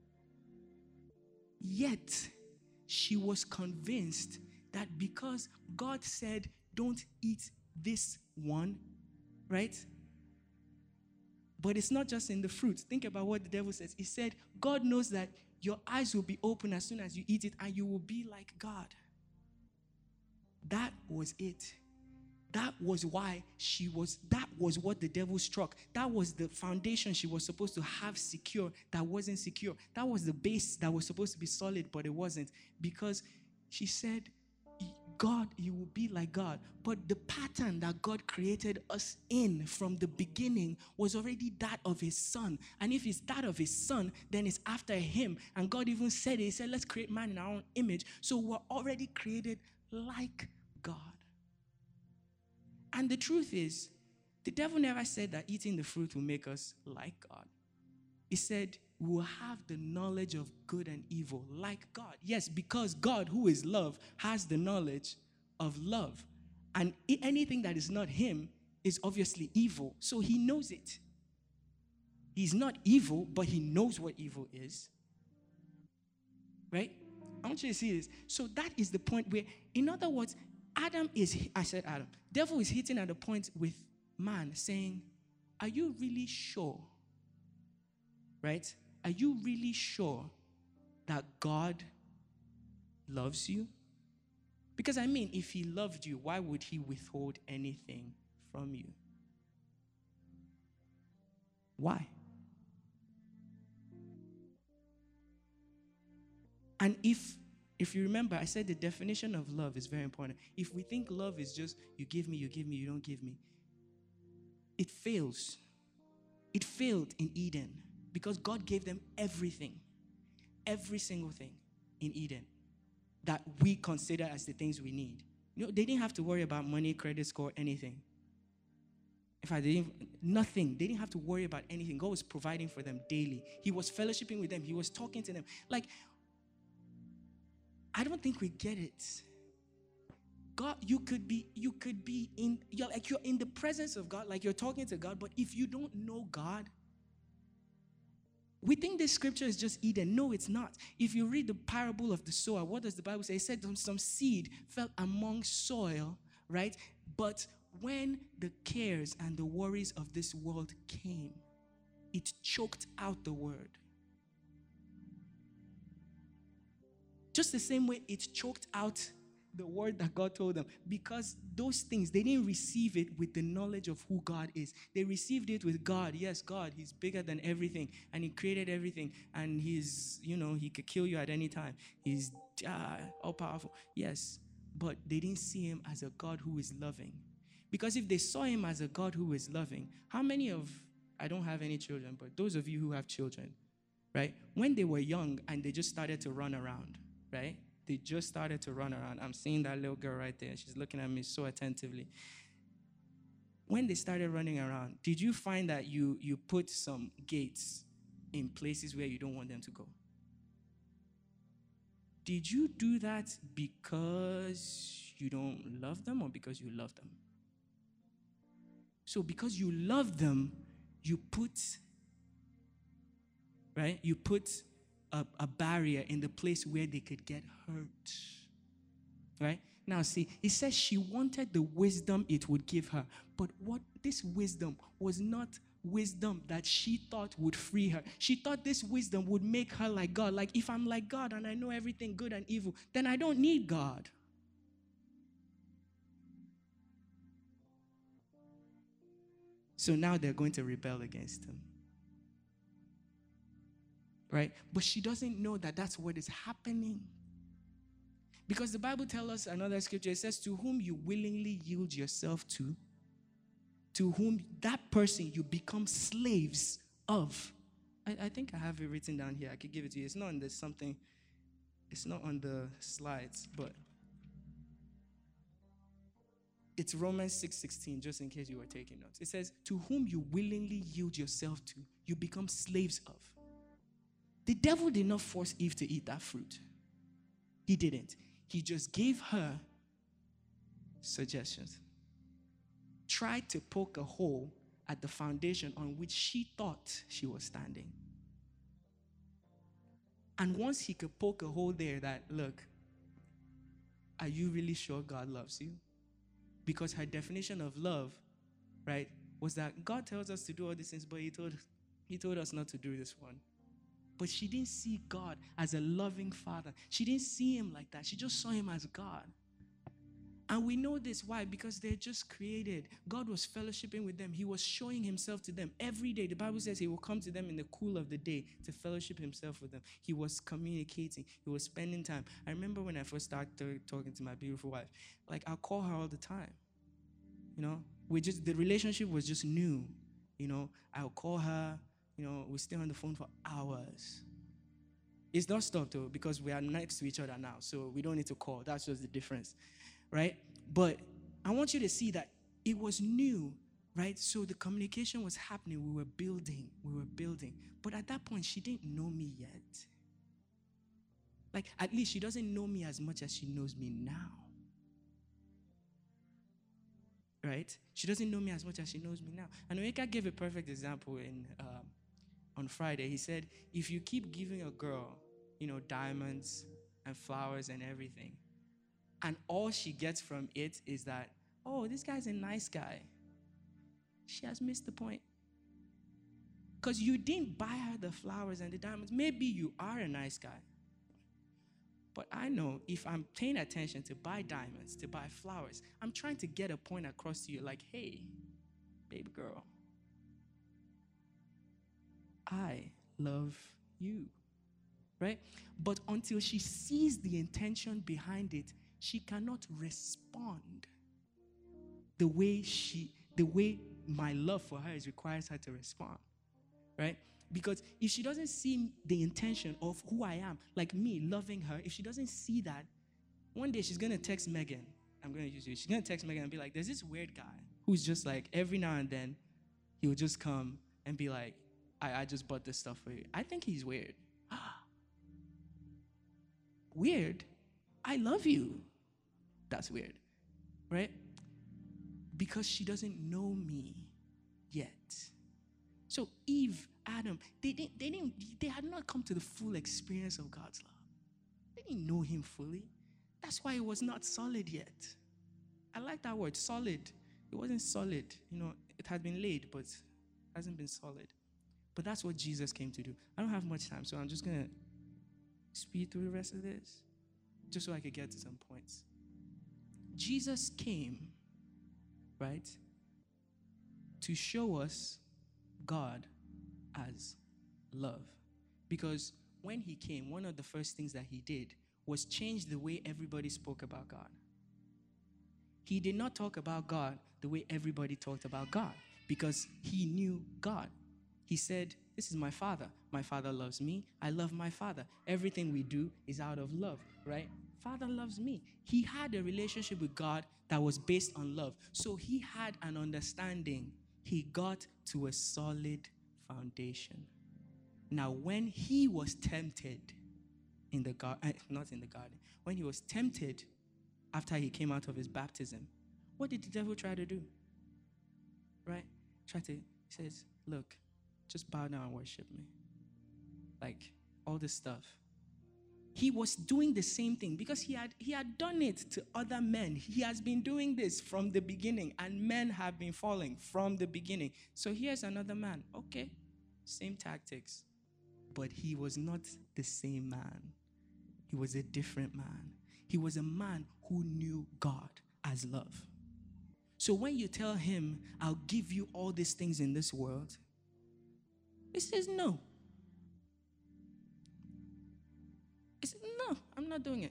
Yet, she was convinced that because God said, don't eat this one, right? But it's not just in the fruit. Think about what the devil says. He said, God knows that your eyes will be open as soon as you eat it and you will be like God. That was it. That was why she was, that was what the devil struck. That was the foundation she was supposed to have secure that wasn't secure. That was the base that was supposed to be solid, but it wasn't. Because she said, God, you will be like God. But the pattern that God created us in from the beginning was already that of his son. And if it's that of his son, then it's after him. And God even said it. He said, let's create man in our own image. So we're already created like God. And the truth is, the devil never said that eating the fruit will make us like God. He said, we will have the knowledge of good and evil like God. Yes, because God, who is love, has the knowledge of love. And anything that is not him is obviously evil. So he knows it. He's not evil, but he knows what evil is. Right? I want you to see this. So that is the point where, in other words, Adam is, I said Adam, devil is hitting at a point with man saying, are you really sure? Right? Are you really sure that God loves you? Because I mean, if he loved you, why would he withhold anything from you? Why? And if If you remember, I said the definition of love is very important. If we think love is just, you give me, you give me, you don't give me, it fails. It failed in Eden because God gave them everything, every single thing in Eden that we consider as the things we need. You know, they didn't have to worry about money, credit score, anything. In fact, they didn't, nothing. They didn't have to worry about anything. God was providing for them daily. He was fellowshipping with them. He was talking to them. Like, I don't think we get it. God, you could be, you could be in, you're like you're in the presence of God, like you're talking to God, but if you don't know God, we think this scripture is just Eden. No, it's not. If you read the parable of the sower, what does the Bible say? It said some seed fell among soil, right? But when the cares and the worries of this world came, it choked out the word. Just the same way it choked out the word that God told them. Because those things, they didn't receive it with the knowledge of who God is. They received it with God. Yes, God, he's bigger than everything. And he created everything. And he's, you know, he could kill you at any time. He's uh, all powerful. Yes, but they didn't see him as a God who is loving. Because if they saw him as a God who is loving, how many of, I don't have any children, but those of you who have children, right? When they were young and they just started to run around, right? They just started to run around. I'm seeing that little girl right there. She's looking at me so attentively. When they started running around, did you find that you, you put some gates in places where you don't want them to go? Did you do that because you don't love them or because you love them? So because you love them, you put, right? You put A, a barrier in the place where they could get hurt. Right? Now see, it says she wanted the wisdom it would give her. But what this wisdom was not wisdom that she thought would free her. She thought this wisdom would make her like God. Like, if I'm like God and I know everything good and evil, then I don't need God. So now they're going to rebel against him. Right? But she doesn't know that that's what is happening. Because the Bible tells us another scripture. It says, to whom you willingly yield yourself to, to whom that person you become slaves of. I, I think I have it written down here. I could give it to you. It's not on the something. It's not on the slides, but It's Romans six sixteen, just in case you were taking notes. It says, to whom you willingly yield yourself to, you become slaves of. The devil did not force Eve to eat that fruit. He didn't. He just gave her suggestions. Tried to poke a hole at the foundation on which she thought she was standing. And once he could poke a hole there that, look, are you really sure God loves you? Because her definition of love, right, was that God tells us to do all these things, but he told, he told us not to do this one. But she didn't see God as a loving father. She didn't see him like that. She just saw him as God. And we know this. Why? Because they're just created. God was fellowshipping with them. He was showing himself to them every day. The Bible says he will come to them in the cool of the day to fellowship himself with them. He was communicating. He was spending time. I remember when I first started talking to my beautiful wife, like I'll call her all the time. You know, we just, the relationship was just new. You know, I'll call her, you know, we stay on the phone for hours. It's not stopped though, because we are next to each other now. So we don't need to call. That's just the difference. Right? But I want you to see that it was new, right? So the communication was happening. We were building. We were building. But at that point, she didn't know me yet. Like, at least she doesn't know me as much as she knows me now. Right? She doesn't know me as much as she knows me now. And Oeka gave a perfect example in um, on Friday. He said, if you keep giving a girl, you know, diamonds and flowers and everything, and all she gets from it is that, oh, this guy's a nice guy, she has missed the point. Because you didn't buy her the flowers and the diamonds. Maybe you are a nice guy. But I know if I'm paying attention to buy diamonds, to buy flowers, I'm trying to get a point across to you like, hey, baby girl, I love you, right? But until she sees the intention behind it, she cannot respond the way she, the way my love for her is requires her to respond, right? Because if she doesn't see the intention of who I am, like me loving her, if she doesn't see that, one day she's going to text Megan. I'm going to use you. She's going to text Megan and be like, there's this weird guy who's just like, every now and then, he will just come and be like, I, I just bought this stuff for you. I think he's weird. Weird? I love you. That's weird, right? Because she doesn't know me yet. So Eve, Adam, they didn't, they didn't, they had not come to the full experience of God's love. They didn't know him fully. That's why it was not solid yet. I like that word, solid. It wasn't solid. You know, it had been laid, but it hasn't been solid. But that's what Jesus came to do. I don't have much time, so I'm just going to speed through the rest of this, just so I could get to some points. Jesus came, right, to show us God as love. Because when he came, one of the first things that he did was change the way everybody spoke about God. He did not talk about God the way everybody talked about God, because he knew God. He said, this is my Father. My Father loves me. I love my Father. Everything we do is out of love, right? Father loves me. He had a relationship with God that was based on love. So he had an understanding. He got to a solid foundation. Now, when he was tempted in the garden, not in the garden, when he was tempted after he came out of his baptism, what did the devil try to do? Right? Try to, he says, look, just bow down and worship me. Like, all this stuff. He was doing the same thing because he had he had done it to other men. He has been doing this from the beginning, and men have been falling from the beginning. So here's another man. Okay, same tactics. But he was not the same man. He was a different man. He was a man who knew God as love. So when you tell him, I'll give you all these things in this world, he says no. He said, no, I'm not doing it.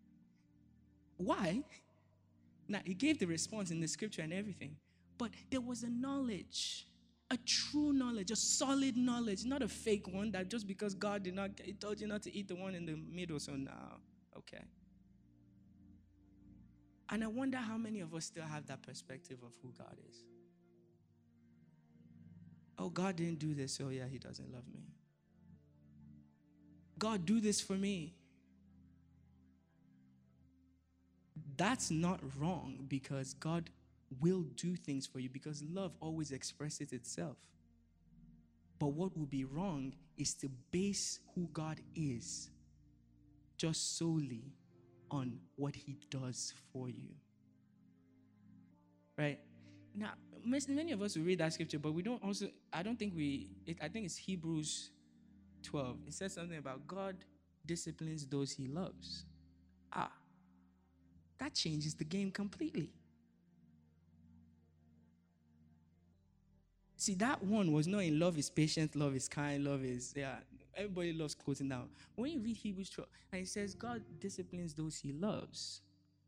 Why? Now, he gave the response in the scripture and everything, but there was a knowledge, a true knowledge, a solid knowledge, not a fake one that just because God did not, he told you not to eat the one in the middle, so now, okay. And I wonder how many of us still have that perspective of who God is. Oh, God didn't do this, so yeah, he doesn't love me. God, do this for me. That's not wrong, because God will do things for you, because love always expresses itself. But what would be wrong is to base who God is just solely on what he does for you. Right? Now, many of us will read that scripture, but we don't also, I don't think we, it, I think it's Hebrews twelve. It says something about God disciplines those he loves. Ah, that changes the game completely. See, that one was not in love is patient, love is kind, love is, yeah, everybody loves quoting down. When you read Hebrews twelve, and it says God disciplines those he loves.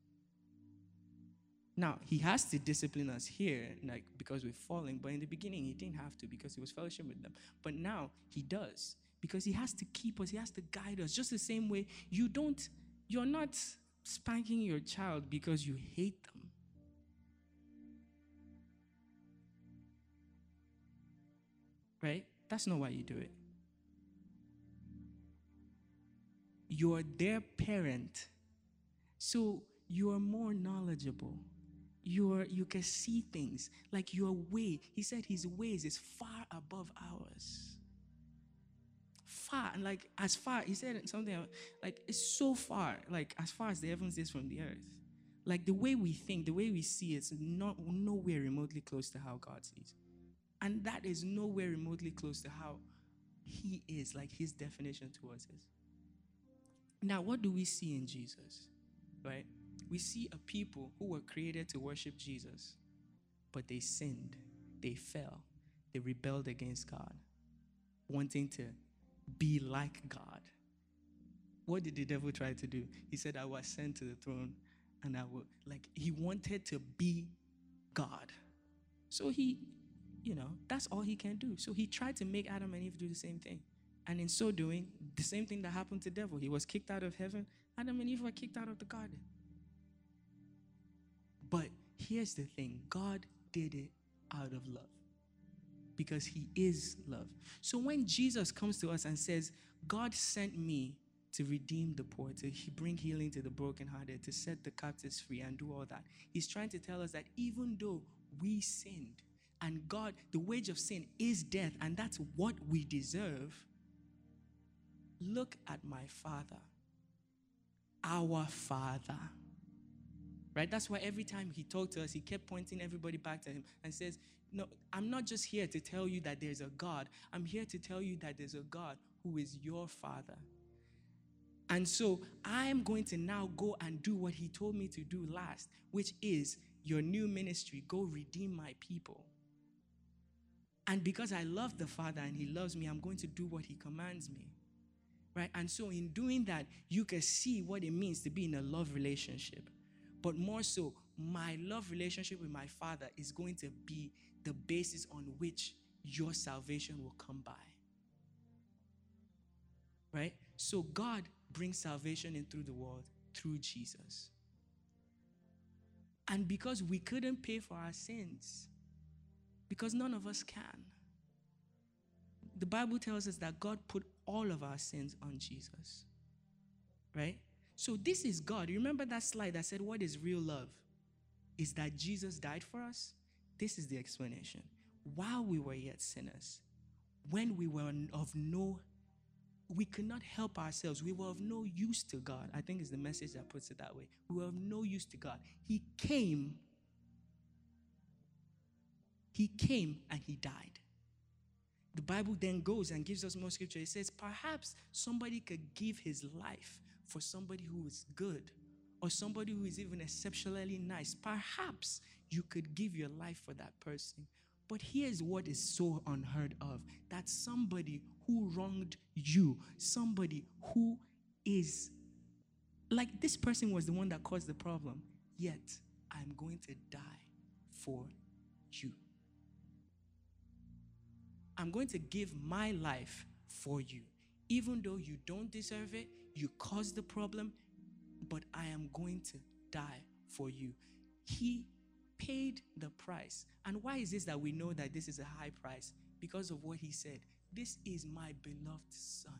Now, he has to discipline us here, like, because we're falling, but in the beginning, he didn't have to, because he was fellowship with them. But now, he does, because he has to keep us, he has to guide us. Just the same way, you don't, you're not spanking your child because you hate them. Right? That's not why you do it. You're their parent, so you're more knowledgeable. You're, you can see things, like your way. He said his ways is far above ours. Far, and like as far, he said something like it's so far, like as far as the heavens is from the earth. Like the way we think, the way we see it's not nowhere remotely close to how God sees. And that is nowhere remotely close to how he is, like his definition towards us. Now, what do we see in Jesus? Right? We see a people who were created to worship Jesus, but they sinned, they fell, they rebelled against God, wanting to be like God. What did the devil try to do? He said, I was sent to the throne, and I will, like, he wanted to be God. So he, you know, that's all he can do. So he tried to make Adam and Eve do the same thing. And in so doing, the same thing that happened to the devil. He was kicked out of heaven. Adam and Eve were kicked out of the garden. But here's the thing. God did it out of love, because he is love. So when Jesus comes to us and says, God sent me to redeem the poor, to bring healing to the brokenhearted, to set the captives free and do all that, he's trying to tell us that even though we sinned, and God, the wage of sin is death, and that's what we deserve, look at my Father, our Father. Right? That's why every time he talked to us, he kept pointing everybody back to him and says, no, I'm not just here to tell you that there's a God. I'm here to tell you that there's a God who is your Father. And so I'm going to now go and do what he told me to do last, which is your new ministry. Go redeem my people. And because I love the Father and he loves me, I'm going to do what he commands me. Right? And so in doing that, you can see what it means to be in a love relationship. But more so, my love relationship with my Father is going to be the basis on which your salvation will come by. Right? So God brings salvation in through the world through Jesus. And because we couldn't pay for our sins, because none of us can, the Bible tells us that God put all of our sins on Jesus. Right? So this is God. Remember that slide that said, what is real love? Is that Jesus died for us? This is the explanation. While we were yet sinners, when we were of no, we could not help ourselves. We were of no use to God. I think it's the message that puts it that way. We were of no use to God. He came. He came and he died. The Bible then goes and gives us more scripture. It says, perhaps somebody could give his life for somebody who is good, or somebody who is even exceptionally nice. Perhaps you could give your life for that person. But here's what is so unheard of, that somebody who wronged you, somebody who is, like this person was the one that caused the problem, yet I'm going to die for you. I'm going to give my life for you. Even though you don't deserve it, you caused the problem, but I am going to die for you. He paid the price. And why is this that we know that this is a high price? Because of what he said. This is my beloved son.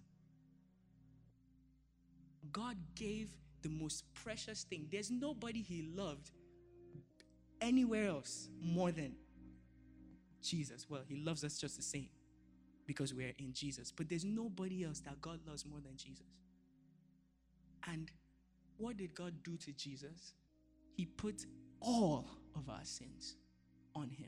God gave the most precious thing. There's nobody he loved anywhere else more than Jesus. Well, he loves us just the same because we're in Jesus. But there's nobody else that God loves more than Jesus. And what did God do to Jesus? He put all of our sins on him.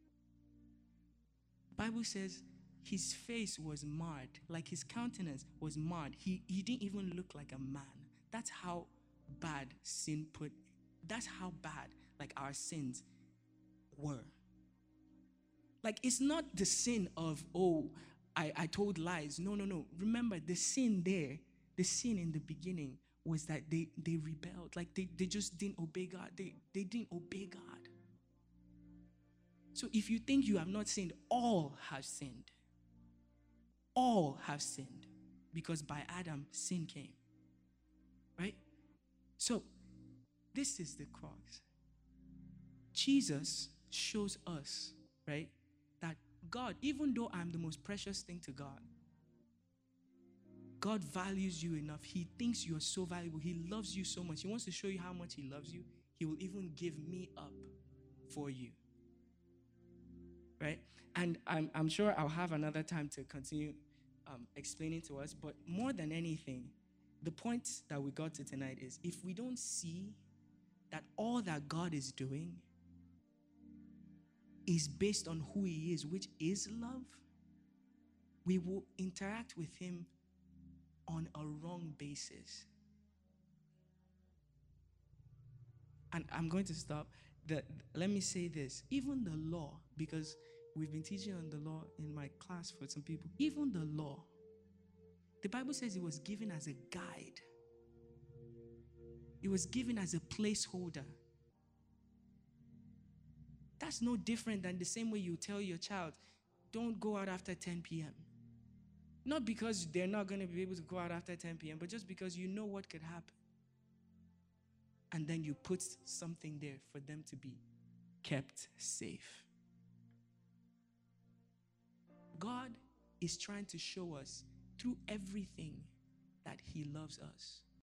The Bible says his face was marred, like his countenance was marred. He, he didn't even look like a man. That's how bad sin put, that's how bad like our sins were. Like it's not the sin of, oh, I, I told lies. No, no, no. Remember the sin there, the sin in the beginning was that they, they rebelled. Like they, they just didn't obey God. They, they didn't obey God. So if you think you have not sinned, all have sinned. All have sinned. Because by Adam, sin came. Right? So this is the crux. Jesus shows us, right, that God, even though I'm the most precious thing to God, God values you enough. He thinks you're so valuable. He loves you so much. He wants to show you how much he loves you. He will even give me up for you. Right? And I'm, I'm sure I'll have another time to continue um, explaining to us. But more than anything, the point that we got to tonight is if we don't see that all that God is doing is based on who he is, which is love, we will interact with him on a wrong basis. And I'm going to stop. The, let me say this. Even the law, because we've been teaching on the law in my class for some people. Even the law, the Bible says it was given as a guide. It was given as a placeholder. That's no different than the same way you tell your child, don't go out after ten p.m. Not because they're not going to be able to go out after ten p.m., but just because you know what could happen. And then you put something there for them to be kept safe. God is trying to show us through everything that he loves us.